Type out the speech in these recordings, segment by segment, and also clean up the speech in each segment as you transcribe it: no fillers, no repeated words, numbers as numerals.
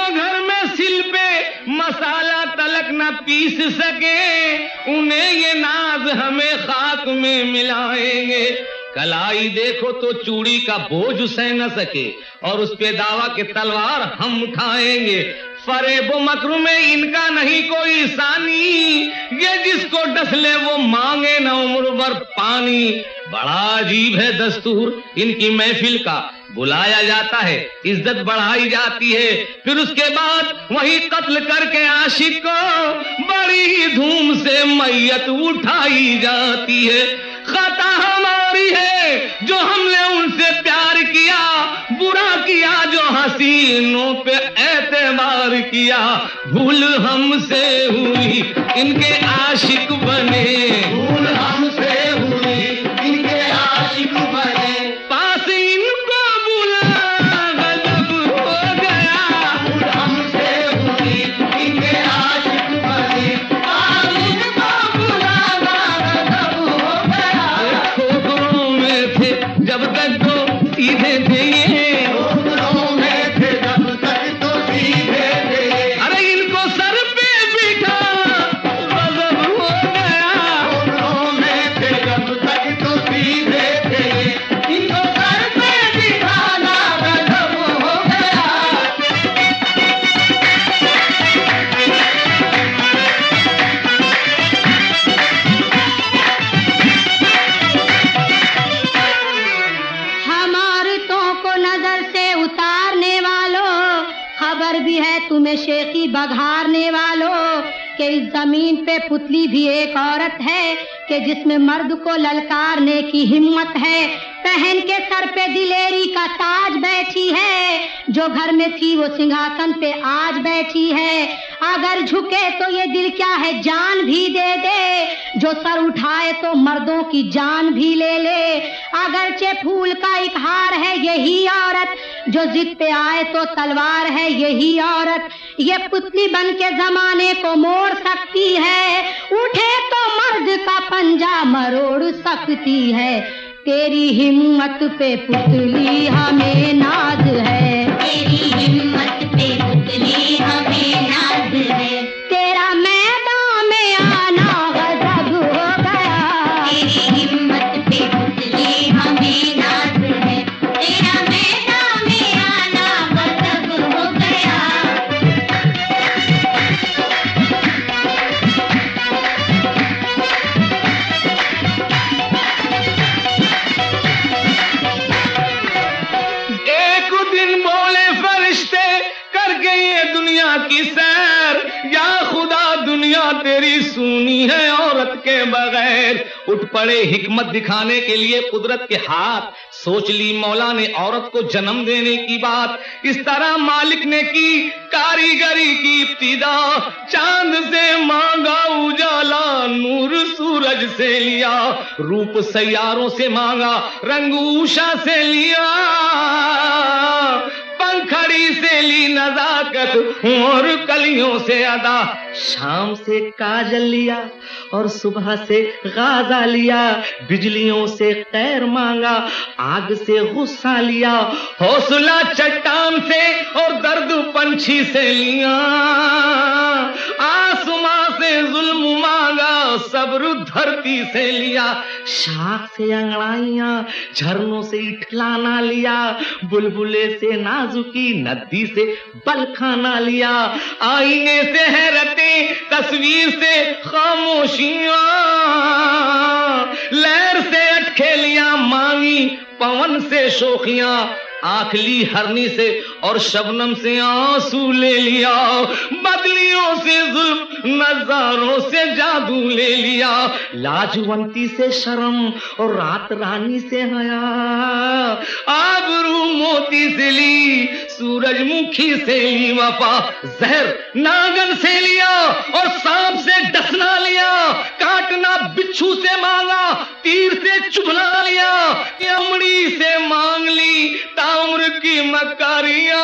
जो घर में सिल पे मसाला तलक न पीस सके, उन्हें ये नाज हमें खाक में मिलाएंगे। कलाई देखो तो चूड़ी का बोझ सह न सके, और उस पे दावा के तलवार हम उठाएंगे। फरेबो मकरू में इनका नहीं कोई सानी, ये जिसको डसले वो मांगे न उम्र भर पानी। बड़ा अजीब है दस्तूर इनकी महफिल का, बुलाया जाता है, इज्जत बढ़ाई जाती है, फिर उसके बाद वही कत्ल करके आशिक को बड़ी ही धूम से मैयत उठाई जाती है। खता हमारी है जो हमने उनसे प्यार किया, बुरा किया जो हसीनों पे एतबार किया। भूल हमसे हुई इनके आशिक बने, भूल हमसे हुई इनके आशिक बने। पास इनको बुला गजब हो गया, भूल हमसे हुई इनके आशिक बने। पास इनको बुला गजब हो गया। ठोकरों में थे जब तक तो सीधे थे, तुम्हें शेखी बघारने वालों कि इस जमीन पे पुतली भी एक औरत है कि जिसमें मर्द को ललकारने की हिम्मत है। पहन के सर पे दिलेरी का ताज बैठी है, जो घर में थी वो सिंहासन पे आज बैठी है। अगर झुके तो ये दिल क्या है जान भी दे दे, जो सर उठाए तो मर्दों की जान भी ले ले। अगरचे फूल का एक हार है यही औरत, जो जिद पे आए तो तलवार है यही औरत। ये पुतली बन के जमाने को मोड़ सकती है, उठे तो मर्द का पंजा मरोड़ सकती है। तेरी हिम्मत पे पुतली हमें नाज है, तेरी हिम्मत पे पुतली हमें नाज है। तेरा मैदान में आना गजब हो गया, तेरी हिम्मत पे पुतली हमें नाज है। तेरा मैदान में आना गजब हो गया। की सैर, या खुदा दुनिया तेरी सुनी है औरत के बगैर। उठ पड़े हिकमत दिखाने के लिए कुदरत के हाथ, सोच ली मौला ने औरत को जन्म देने की बात। इस तरह मालिक ने की कारीगरी की इब्तिदा, चांद से मांगा उजाला नूर सूरज से लिया, रूप सैयारों से मांगा रंग उषा से लिया, पंखड़ी से ली नजाकत और कलियों से अदा। शाम से काजल लिया और सुबह से गाजा लिया, बिजलियों से खैर मांगा आग से गुस्सा लिया, हौसला चट्टान से और दर्द पंछी से लिया, आसमां से जुल्म मांगा सब्र धरती से लिया, शाख से अंगड़ाइयां झरनों से इठलाना लिया, बुलबुले से नाजुकी नदी से बलखाना लिया, आईने से हैरतें तस्वीर से खामोशियां, लहर से अटखेलियां मांगी पवन से शोखियां, आंख ली हरनी से और शबनम से आंसू ले लिया, बदलियों से जुल्म नजारों से जादू ले लिया, लाजवंती से शर्म और रात रानी से हया, आबरू मोती से ली सूरजमुखी से ली वफा, जहर नागन से लिया और सांप से डसना लिया, काटना बिच्छू से मांगा तीर से चुभना लिया, अमड़ी से मांग ली ताम्र की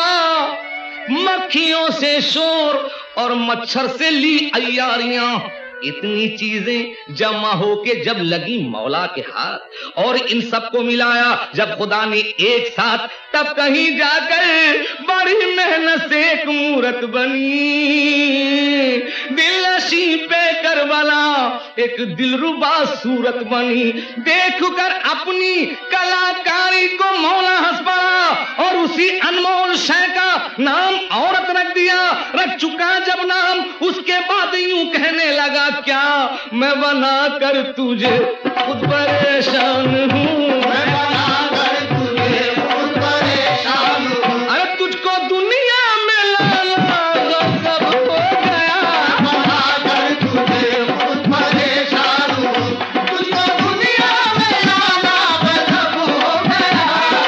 मकारियां, मक्खियों से शोर और मच्छर से ली अय्यारियां, इतनी चीजें जमा होके जब लगी मौला के हाथ और इन सबको मिलाया जब खुदा ने एक साथ, तब कहीं जाकर बड़ी मेहनत से एक मूरत बनी। दिलनशी पे करबला एक दिलरुबा सूरत बनी। देख कर अपनी कलाकारी को मौला हंस पड़ा और उसी अनमोल शय का नाम औरत रख दिया। रख चुका जब नाम उसके बाद यूं कहने लगा, क्या मैं बना कर तुझे खुद परेशान हूँ, मैं बना कर तुझे खुद परेशान हूँ। अरे तुझको दुनिया में लाना गजब हो गया, बना कर तुझे खुद परेशान हूँ। तुझको दुनिया में लाना गजब हो गया।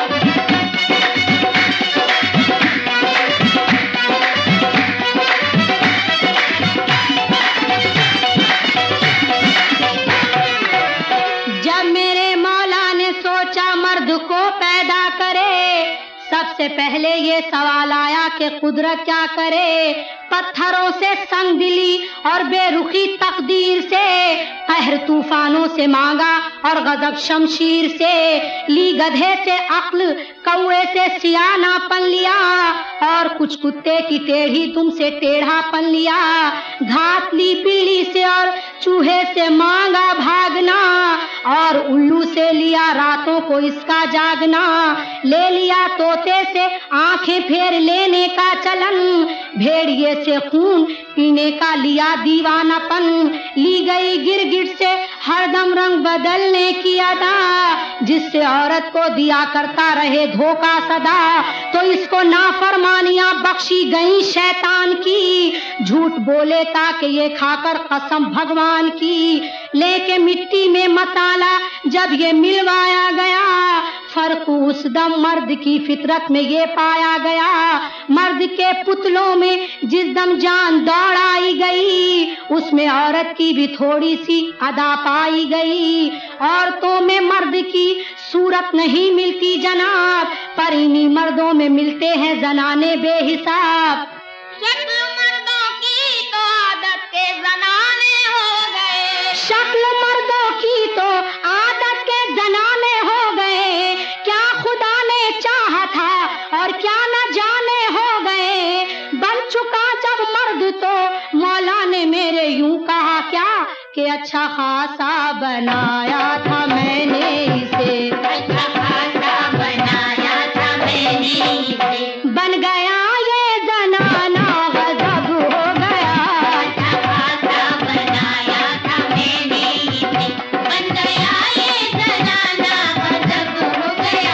सबसे पहले ये सवाल आया कि कुदरत क्या करे। पत्थरों से संग दिली और बेरुखी तकदीर से, कहर तूफानों से मांगा और गजब शमशीर से। ली गधे से अक्ल, कौए से सियानापन लिया और कुछ कुत्ते की टेढ़ी तुमसे टेढ़ापन लिया। घात ली बिल्ली से और चूहे से मांगा भागना और उल्लू से लिया रातों को इसका जागना। ले लिया तोते से आंखें फेर लेने का चलन, भेड़िए से खून पीने का लिया दीवानापन। ली गई गिरगिट से हरदम रंग बदलने की अदा, जिससे औरत को दिया करता रहे धोखा सदा। तो इसको नाफरमानियां बख्शी गई शैतान की, झूठ बोले ताकि ये खाकर कसम भगवान की। लेके मिट्टी में मसाला जब ये मिलवाया गया, फर्क उस दम मर्द की फितरत में ये पाया गया। मर्द के पुतलों में जिस दम जान दौड़ाई गई, उसमें औरत की भी थोड़ी सी अदा पाई गई। औरतों में मर्द की सूरत नहीं मिलती जनाब, पर इन्हीं मर्दों में मिलते हैं जनाने बेहिसाब। शक्ल मर्दों की तो आदत के जनाने हो गए, शक्ल मर्दों की तो आदत के जनाने हो गए। क्या खुदा ने चाहा था और क्या न जाने हो गए। बन चुका जब मर्द तो मौला ने मेरे यूं कहा क्या कि अच्छा खासा बनाया था मैंने इसे, अच्छा खासा बनाया था मैंने इसे। बन गया ये जनाना गजब हो गया, अच्छा खासा बनाया था मैंने इसे। बन गया ये जनाना गजब हो गया।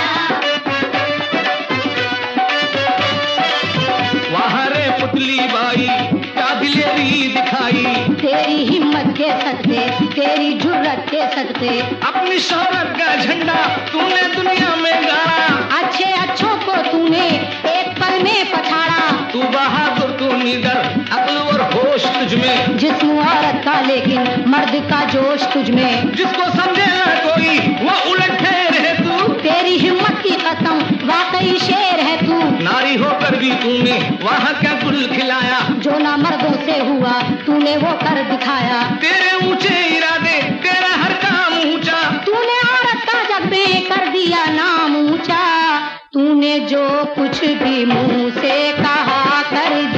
वहाँ रे पुतली बाई क्या दिलेरी दिखाई, तेरी हिम्मत के सदके, तेरी जुर्रत के सदके, अपनी शोहरत का झंडा तूने दुनिया में गाड़ा। अच्छे अच्छों को तूने एक पल में पछाड़ा। तू बहादुर तू निडर, अक्ल और होश तुझ में, जिस्म औरत का लेकिन मर्द का जोश तुझ में। जिसको समझे ना कोई वो उलट ठहर है तू। तेरी हिम्मत की कसम वाकई शेर है तू। नारी होकर भी तूने वहाँ क्या गुल खिलाया, जो ना मर्दों से हुआ तूने वो कर दिखाया। तेरे ऊंचे इरादे तेरा हर काम ऊंचा, तूने औरत का जग में कर दिया नाम ऊंचा। तूने जो कुछ भी मुंह से कहा कर